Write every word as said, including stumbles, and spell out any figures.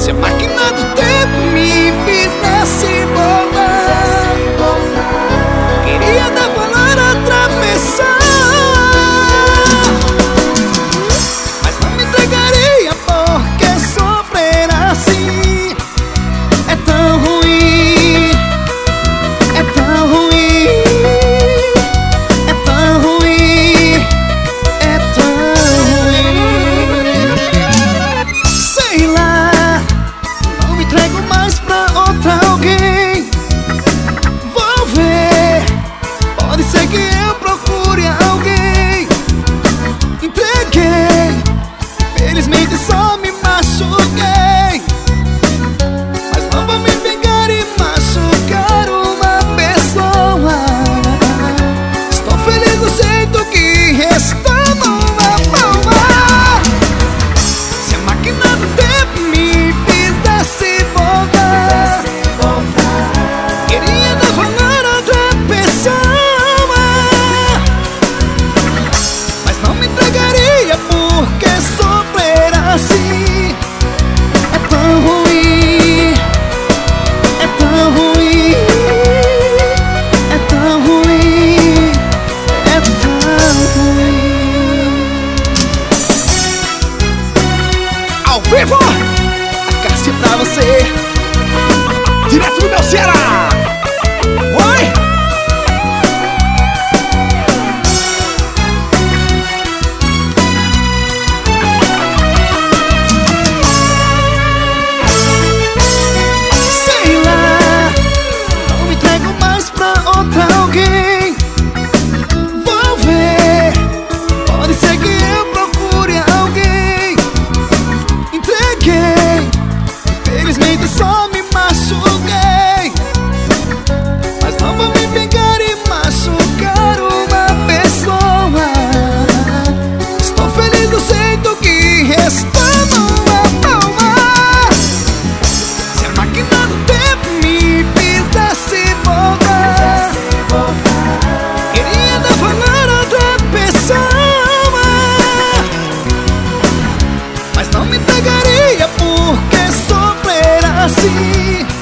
Se a máquina do tempo me fizesse voltar, queria dar valor a outra pessoa, mas não me entregaria porque sofrer assim é tão ruim, é tão ruim, é tão ruim, é tão ruim. Sei lá, não me entrego mais pra outra alguém. Vou ver, pode ser que eu procure alguém. Entreguei, felizmente só me machuquei, mas não vou me pegar e machucar uma pessoa. Estou feliz do jeito que estou numa boa. Se a máquina do tempo me fizesse voltar, queria dar valor a outra pessoa, mas não me entregaria porque sofrer assim é tão ruim, é tão ruim, é tão ruim, é tão ruim. Ao vivo, a Cássia pra você, direto do meu Ceará. Oi! Sei lá, não me entrego mais pra outra alguém. Vou ver, pode ser que eu procure alguém. Entreguei, felizmente só me machuquei, mas não vou me pegar e machucar uma pessoa. Estou feliz do jeito que estou numa boa. Se a máquina do tempo me fizesse voltar, queria dar valor a outra pessoa, mas não me entregaria porque sofrer assim